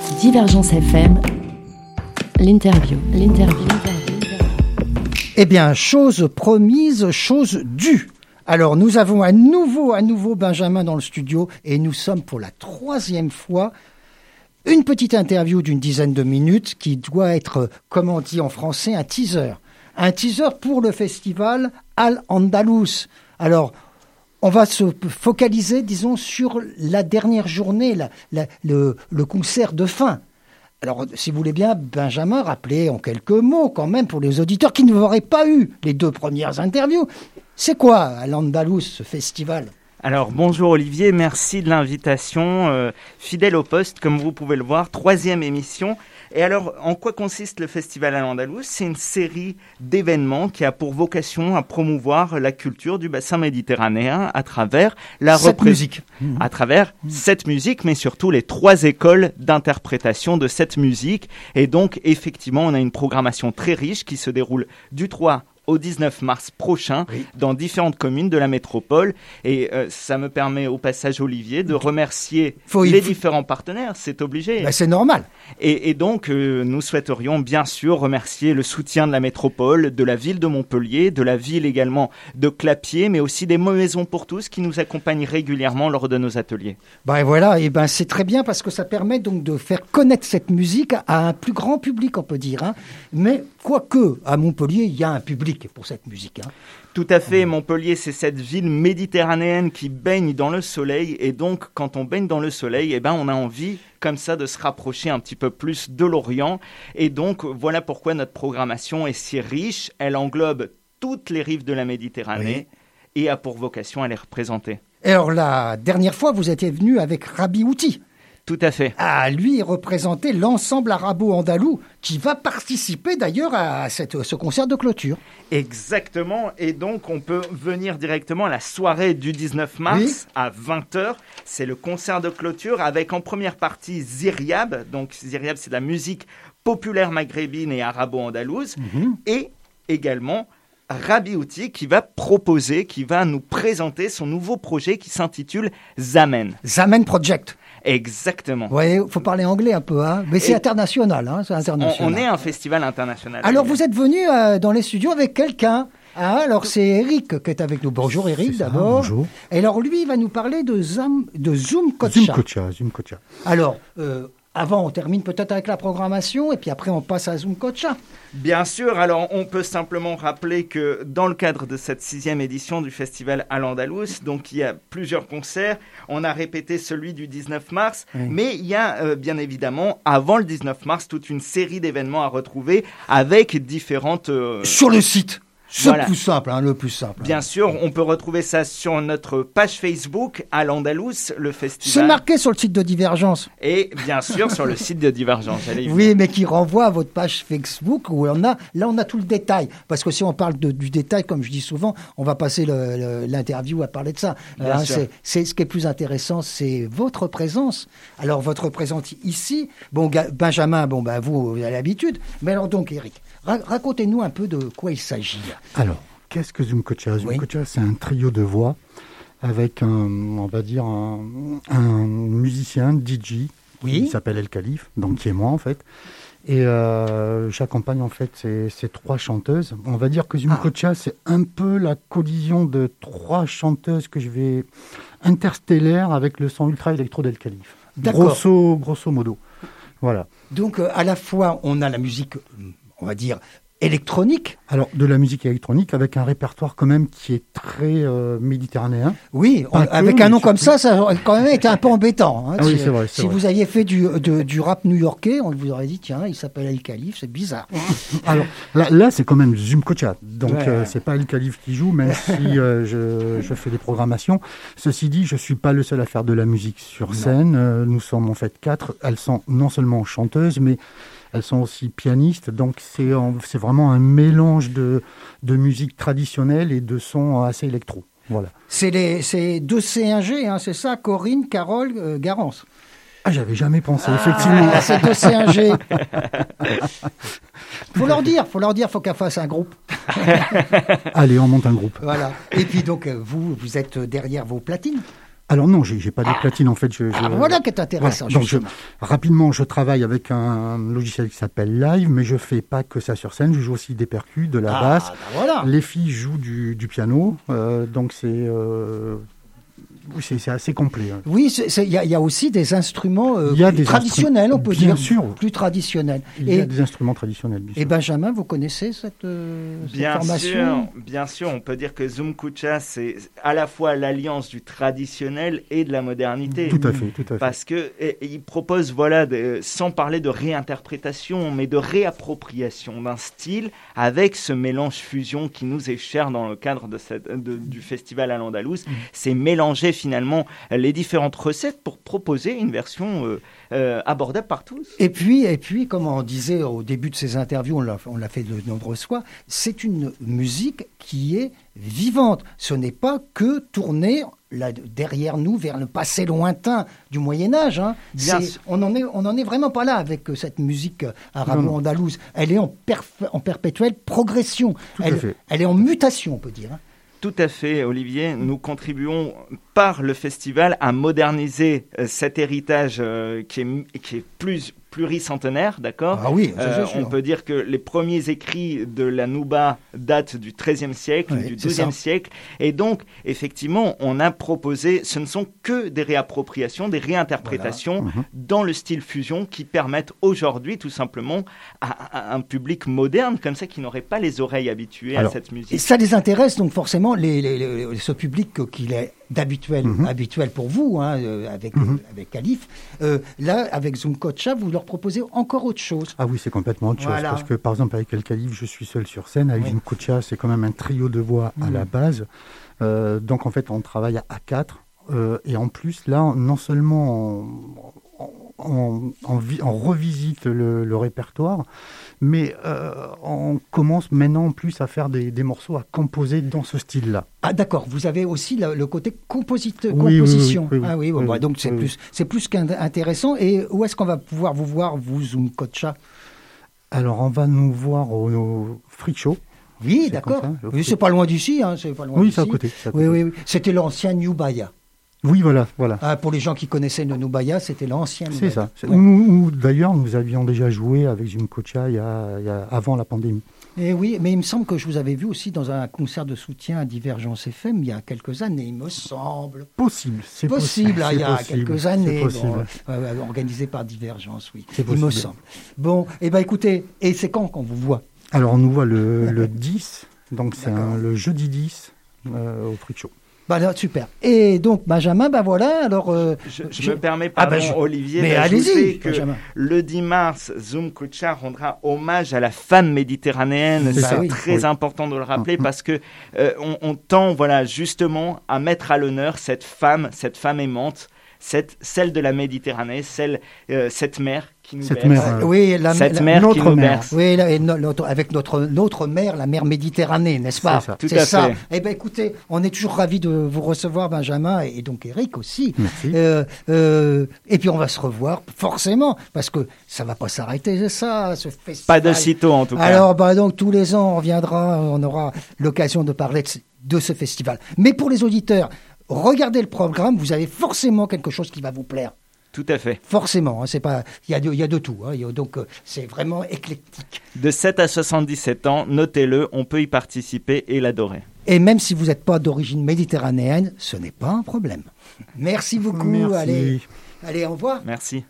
Divergence FM, l'interview. Eh bien, chose promise, chose due. Alors, nous avons à nouveau Benjamin dans le studio et nous sommes pour la 3e fois une petite interview d'une dizaine de minutes qui doit être, comme on dit en français, un teaser. Un teaser pour le festival Al-Andalus. Alors, on va se focaliser, disons, sur la dernière journée, le concert de fin. Alors, si vous voulez bien, Benjamin, rappelez en quelques mots, quand même, pour les auditeurs qui n'auraient pas eu les 2 premières interviews. C'est quoi, Al-Andalus, ce festival ? Alors, bonjour Olivier, merci de l'invitation. Fidèle au poste, comme vous pouvez le voir, 3e émission. Et alors, en quoi consiste le festival Al-Andalus ? C'est une série d'événements qui a pour vocation à promouvoir la culture du bassin méditerranéen à travers cette musique, mais surtout les 3 écoles d'interprétation de cette musique. Et donc, effectivement, on a une programmation très riche qui se déroule du 3 au 19 mars prochain, dans différentes communes de la métropole. Et ça me permet au passage, Olivier, de remercier les différents partenaires. C'est obligé. Ben, c'est normal. Et donc, nous souhaiterions bien sûr remercier le soutien de la métropole, de la ville de Montpellier, de la ville également de Clapiers, mais aussi des Maisons pour tous qui nous accompagnent régulièrement lors de nos ateliers. Ben voilà, et ben c'est très bien parce que ça permet donc de faire connaître cette musique à un plus grand public, on peut dire. Hein. Mais quoique, à Montpellier, il y a un public pour cette musique. Hein. Tout à fait, Montpellier, c'est cette ville méditerranéenne qui baigne dans le soleil. Et donc, quand on baigne dans le soleil, eh ben, on a envie, comme ça, de se rapprocher un petit peu plus de l'Orient. Et donc, voilà pourquoi notre programmation est si riche. Elle englobe toutes les rives de la Méditerranée et a pour vocation à les représenter. Alors, la dernière fois, vous étiez venu avec Rabi Outi. Tout à fait. Ah, lui représenter l'ensemble arabo-andalou qui va participer d'ailleurs à ce concert de clôture. Exactement. Et donc, on peut venir directement à la soirée du 19 mars à 20h. C'est le concert de clôture avec en première partie Ziryab. Donc, Ziryab, c'est de la musique populaire maghrébine et arabo-andalouse. Et également Rabi Outi qui va nous présenter son nouveau projet qui s'intitule Zamen. Zamen Project. Exactement. Oui, il faut parler anglais un peu, hein. Mais c'est international. Hein, c'est international. On est un festival international. Alors, vous êtes venu dans les studios avec quelqu'un. Ah, alors, c'est Eric qui est avec nous. Bonjour Eric, d'abord. Bonjour. Et alors, lui, il va nous parler de Zoom Kocha. Alors, avant, on termine peut-être avec la programmation et puis après, on passe à Zoom Kocha. Bien sûr. Alors, on peut simplement rappeler que dans le cadre de cette 6e édition du festival Al-Andalus, donc il y a plusieurs concerts. On a répété celui du 19 mars, mais il y a bien évidemment, avant le 19 mars, toute une série d'événements à retrouver avec différentes... Sur le site. Le plus simple. Bien sûr, on peut retrouver ça sur notre page Facebook, Al-Andalus, le festival. C'est marqué sur le site de Divergence. Et bien sûr, sur le site de Divergence. Oui, mais qui renvoie à votre page Facebook où on a tout le détail. Parce que si on parle du détail, comme je dis souvent, on va passer l'interview à parler de ça. C'est ce qui est plus intéressant, c'est votre présence. Alors, votre présence ici, Benjamin, vous avez l'habitude. Mais alors donc, Eric, racontez-nous un peu de quoi il s'agit. Alors, qu'est-ce que Zoom Kocha ? Zoom Kocha, c'est un trio de voix avec un musicien, DJ, qui s'appelle El Khalif, donc qui est moi en fait. Et j'accompagne en fait ces 3 chanteuses. On va dire que Zoom Kocha, c'est un peu la collision de 3 chanteuses que je vais interstellaires avec le son ultra électro d'El Khalif. Grosso modo. Voilà. Donc, à la fois, on a la musique, on va dire, électronique. Alors, de la musique électronique avec un répertoire quand même qui est très méditerranéen. Oui, avec un nom comme ça aurait quand même été un peu embêtant. Hein, oui, c'est vrai. Si vous aviez fait du rap new-yorkais, on vous aurait dit, tiens, il s'appelle El Khalif, c'est bizarre. Alors, là c'est quand même Zoom Kocha. Donc, c'est pas El Khalif qui joue, même si je fais des programmations. Ceci dit, je suis pas le seul à faire de la musique sur scène. Nous sommes en fait 4. Elles sont non seulement chanteuses, mais elles sont aussi pianistes, donc c'est vraiment un mélange de musique traditionnelle et de sons assez électro. Voilà. C'est 2 C1G, hein, c'est ça, Corinne, Carole, Garance. Ah, j'avais jamais pensé, effectivement. C'est 2 C1G. Faut leur dire, faut qu'elle fasse un groupe. Allez, on monte un groupe. Voilà. Et puis donc, vous êtes derrière vos platines. Alors non, j'ai pas de platine en fait. Voilà qui est intéressant. Voilà. Donc rapidement, je travaille avec un logiciel qui s'appelle Live, mais je fais pas que ça sur scène. Je joue aussi des percus, de la basse. Voilà. Les filles jouent du piano, donc c'est assez complet. Hein. Oui, il y a aussi des instruments traditionnels, on peut bien dire. Sûr. Plus traditionnels. Il y a des instruments traditionnels. Bien sûr. Et Benjamin, vous connaissez cette formation ? Bien sûr, on peut dire que Zoom Kucha, c'est à la fois l'alliance du traditionnel et de la modernité. Tout à fait. Parce qu'il propose, sans parler de réinterprétation, mais de réappropriation d'un style avec ce mélange fusion qui nous est cher dans le cadre du festival à l'Andalouse. C'est mélanger finalement les différentes recettes pour proposer une version abordable par tous. Et puis, comme on disait au début de ces interviews, on l'a fait de nombreuses fois, c'est une musique qui est vivante. Ce n'est pas que tourner là, derrière nous vers le passé lointain du Moyen-Âge. Hein. On n'en est vraiment pas là avec cette musique arabo-andalouse. Elle est en perpétuelle progression. Elle est en mutation, on peut dire. Hein. Tout à fait, Olivier. Nous contribuons par le festival à moderniser cet héritage qui est plus pluricentenaire, d'accord ? Ah oui, on peut dire que les premiers écrits de la Nouba datent du XIIIe siècle, du XIIe siècle. Et donc, effectivement, on a proposé, ce ne sont que des réappropriations, des réinterprétations dans le style fusion qui permettent aujourd'hui, tout simplement, à un public moderne, comme ça, qui n'aurait pas les oreilles habituées à cette musique. Et ça les intéresse, donc forcément, ce public qu'il est habituel pour vous, hein, avec Khalif. Là, avec Zoom Kocha, vous leur proposez encore autre chose. Ah oui, c'est complètement autre chose. Parce que, par exemple, avec El Khalif, je suis seul sur scène. Avec Zoom Kocha, c'est quand même un trio de voix à la base. Donc, en fait, on travaille à 4. Et en plus, là, non seulement on revisite le répertoire, mais on commence maintenant en plus à faire des morceaux à composer dans ce style-là. Ah d'accord, vous avez aussi le côté composition. Oui, donc c'est plus qu'intéressant. Et où est-ce qu'on va pouvoir vous voir, vous, Zoom Kocha ? Alors, on va nous voir au Freak Show. Oui, d'accord. Oui, c'est pas loin d'ici. Hein, c'est à côté. Oui. C'était l'ancien New Baya. Oui, voilà. Ah, pour les gens qui connaissaient le Nubaya, c'était l'ancien. C'est ça. Où, d'ailleurs, nous avions déjà joué avec Zoom Kocha avant la pandémie. Et oui, mais il me semble que je vous avais vu aussi dans un concert de soutien à Divergence FM il y a quelques années, il me semble. C'est possible. Il y a quelques années, organisé par Divergence, oui. Il me semble. Bon, écoutez, et c'est quand qu'on vous voit ? Alors, on nous voit le 10, donc c'est le jeudi 10 au Freak Show. Super. Et donc, Benjamin, voilà, alors... je me permets, Olivier, d'ajouter que le 10 mars, Zoom Kocha rendra hommage à la femme méditerranéenne. C'est très important de le rappeler parce que on tend, justement, à mettre à l'honneur cette femme aimante, celle de la Méditerranée, cette mer qui nous berce. Cette mer qui nous berce. Oui, avec notre mer, la mer Méditerranée, n'est-ce pas ? C'est ça. Eh bien, écoutez, on est toujours ravis de vous recevoir, Benjamin, et donc Eric aussi. Merci. Et puis, on va se revoir, forcément, parce que ça ne va pas s'arrêter, c'est ça, ce festival. Pas de sitôt, en tout cas. Alors, donc, tous les ans, on reviendra, on aura l'occasion de parler de ce festival. Mais pour les auditeurs, regardez le programme, vous avez forcément quelque chose qui va vous plaire. Tout à fait. Forcément, c'est pas, il y a de tout, hein, donc c'est vraiment éclectique. De 7 à 77 ans, notez-le, on peut y participer et l'adorer. Et même si vous n'êtes pas d'origine méditerranéenne, ce n'est pas un problème. Merci beaucoup. Merci. Allez, au revoir. Merci.